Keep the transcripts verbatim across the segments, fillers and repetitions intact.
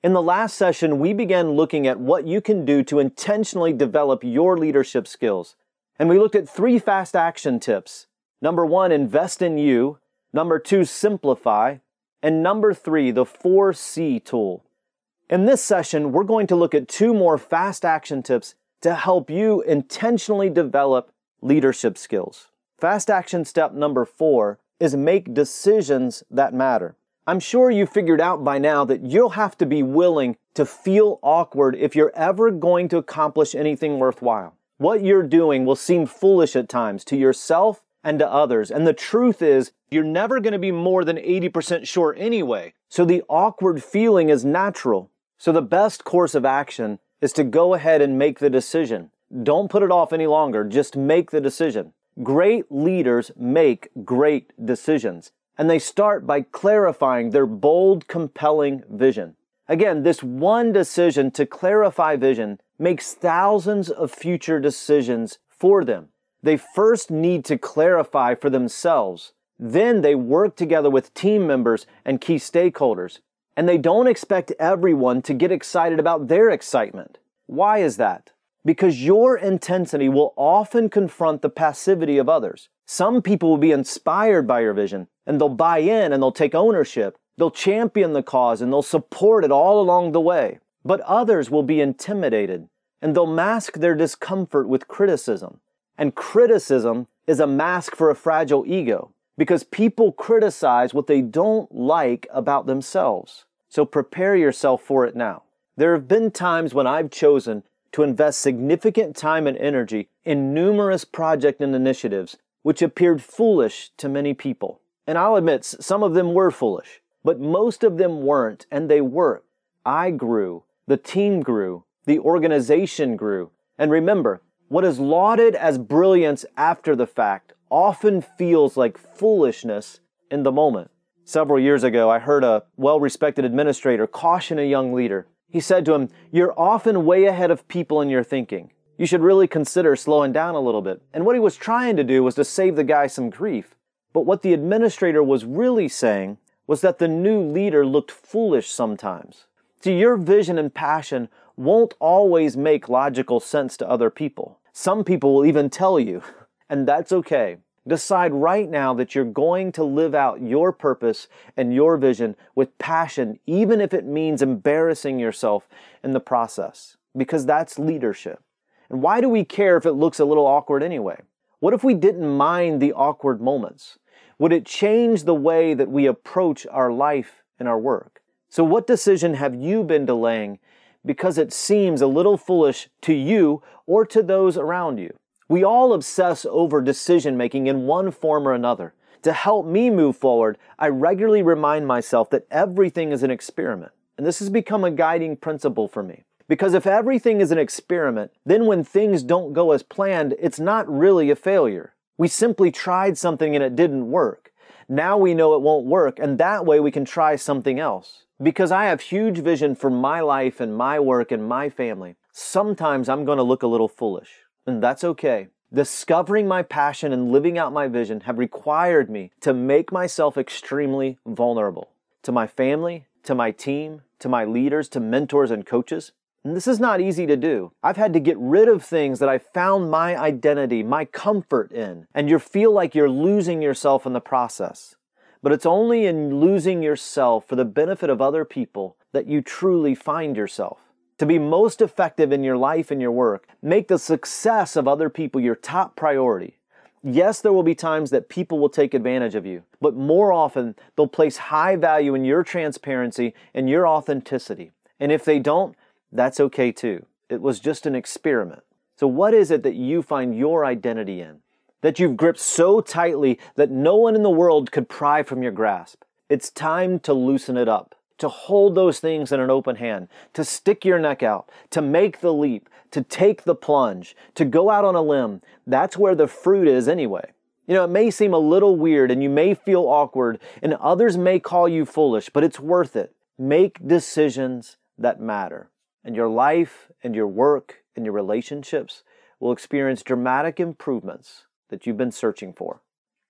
In the last session, we began looking at what you can do to intentionally develop your leadership skills. And we looked at three fast action tips. Number one, invest in you. Number two, simplify. And number three, the four C tool. In this session, we're going to look at two more fast action tips to help you intentionally develop leadership skills. Fast action step number four is make decisions that matter. I'm sure you figured out by now that you'll have to be willing to feel awkward if you're ever going to accomplish anything worthwhile. What you're doing will seem foolish at times to yourself and to others. And the truth is, you're never going to be more than eighty percent sure anyway. So the awkward feeling is natural. So the best course of action is to go ahead and make the decision. Don't put it off any longer. Just make the decision. Great leaders make great decisions. And they start by clarifying their bold, compelling vision. Again, this one decision to clarify vision makes thousands of future decisions for them. They first need to clarify for themselves. Then they work together with team members and key stakeholders. And they don't expect everyone to get excited about their excitement. Why is that? Because your intensity will often confront the passivity of others. Some people will be inspired by your vision, and they'll buy in and they'll take ownership. They'll champion the cause and they'll support it all along the way. But others will be intimidated, and they'll mask their discomfort with criticism. And criticism is a mask for a fragile ego, because people criticize what they don't like about themselves. So prepare yourself for it now. There have been times when I've chosen to invest significant time and energy in numerous projects and initiatives which appeared foolish to many people. And I'll admit, some of them were foolish, but most of them weren't, and they worked. I grew, the team grew, the organization grew. And remember, what is lauded as brilliance after the fact often feels like foolishness in the moment. Several years ago, I heard a well-respected administrator caution a young leader. He said to him, "You're often way ahead of people in your thinking. You should really consider slowing down a little bit." And what he was trying to do was to save the guy some grief. But what the administrator was really saying was that the new leader looked foolish sometimes. See, your vision and passion won't always make logical sense to other people. Some people will even tell you, and that's okay. Decide right now that you're going to live out your purpose and your vision with passion, even if it means embarrassing yourself in the process, because that's leadership. And why do we care if it looks a little awkward anyway? What if we didn't mind the awkward moments? Would it change the way that we approach our life and our work? So what decision have you been delaying because it seems a little foolish to you or to those around you? We all obsess over decision-making in one form or another. To help me move forward, I regularly remind myself that everything is an experiment. And this has become a guiding principle for me. Because if everything is an experiment, then when things don't go as planned, it's not really a failure. We simply tried something and it didn't work. Now we know it won't work, and that way we can try something else. Because I have huge vision for my life and my work and my family, sometimes I'm going to look a little foolish. And that's okay. Discovering my passion and living out my vision have required me to make myself extremely vulnerable to my family, to my team, to my leaders, to mentors and coaches. And this is not easy to do. I've had to get rid of things that I found my identity, my comfort in, and you feel like you're losing yourself in the process. But it's only in losing yourself for the benefit of other people that you truly find yourself. To be most effective in your life and your work, make the success of other people your top priority. Yes, there will be times that people will take advantage of you, but more often they'll place high value in your transparency and your authenticity. And if they don't, that's okay too. It was just an experiment. So what is it that you find your identity in? That you've gripped so tightly that no one in the world could pry from your grasp? It's time to loosen it up. To hold those things in an open hand, to stick your neck out, to make the leap, to take the plunge, to go out on a limb. That's where the fruit is anyway. You know, it may seem a little weird and you may feel awkward and others may call you foolish, but it's worth it. Make decisions that matter. And your life and your work and your relationships will experience dramatic improvements that you've been searching for.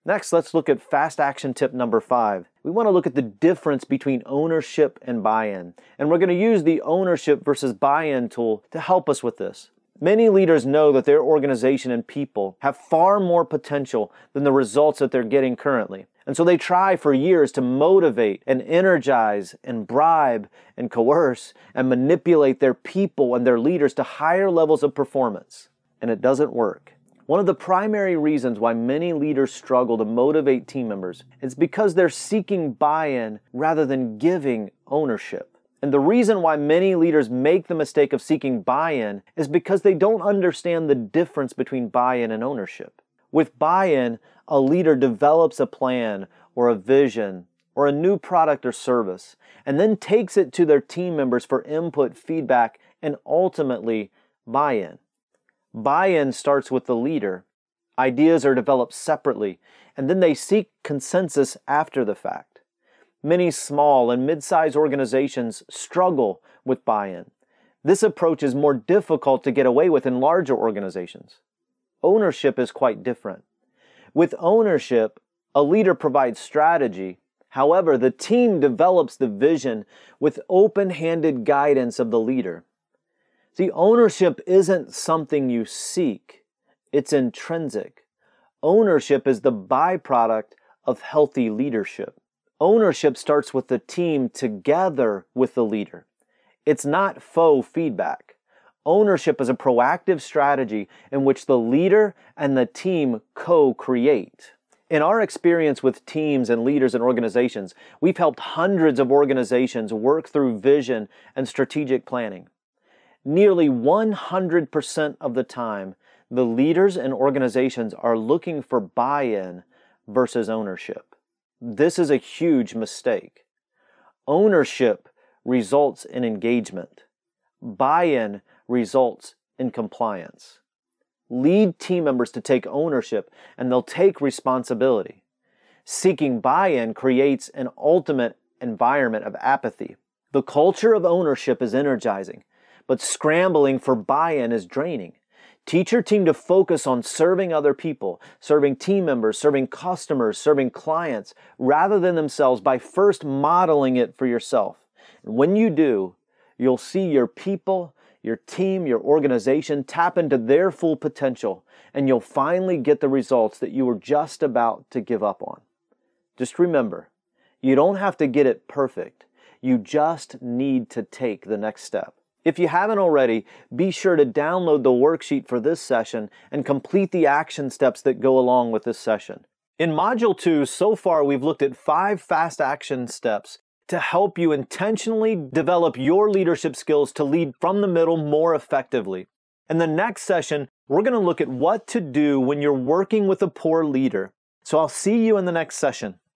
Next, let's look at fast action tip number five. We want to look at the difference between ownership and buy-in. And we're going to use the ownership versus buy-in tool to help us with this. Many leaders know that their organization and people have far more potential than the results that they're getting currently. And so they try for years to motivate and energize and bribe and coerce and manipulate their people and their leaders to higher levels of performance. And it doesn't work. One of the primary reasons why many leaders struggle to motivate team members is because they're seeking buy-in rather than giving ownership. And the reason why many leaders make the mistake of seeking buy-in is because they don't understand the difference between buy-in and ownership. With buy-in, a leader develops a plan or a vision or a new product or service and then takes it to their team members for input, feedback, and ultimately buy-in. Buy-in starts with the leader. Ideas are developed separately, and then they seek consensus after the fact. Many small and mid-sized organizations struggle with buy-in. This approach is more difficult to get away with in larger organizations. Ownership is quite different. With ownership, a leader provides strategy. However, the team develops the vision with open-handed guidance of the leader. See, ownership isn't something you seek. It's intrinsic. Ownership is the byproduct of healthy leadership. Ownership starts with the team together with the leader. It's not faux feedback. Ownership is a proactive strategy in which the leader and the team co-create. In our experience with teams and leaders and organizations, we've helped hundreds of organizations work through vision and strategic planning. Nearly one hundred percent of the time, the leaders and organizations are looking for buy-in versus ownership. This is a huge mistake. Ownership results in engagement. Buy-in results in compliance. Lead team members to take ownership and they'll take responsibility. Seeking buy-in creates an ultimate environment of apathy. The culture of ownership is energizing, but scrambling for buy-in is draining. Teach your team to focus on serving other people, serving team members, serving customers, serving clients, rather than themselves by first modeling it for yourself. And when you do, you'll see your people, your team, your organization tap into their full potential, and you'll finally get the results that you were just about to give up on. Just remember, you don't have to get it perfect. You just need to take the next step. If you haven't already, be sure to download the worksheet for this session and complete the action steps that go along with this session. In Module two, so far we've looked at five fast action steps to help you intentionally develop your leadership skills to lead from the middle more effectively. In the next session, we're going to look at what to do when you're working with a poor leader. So I'll see you in the next session.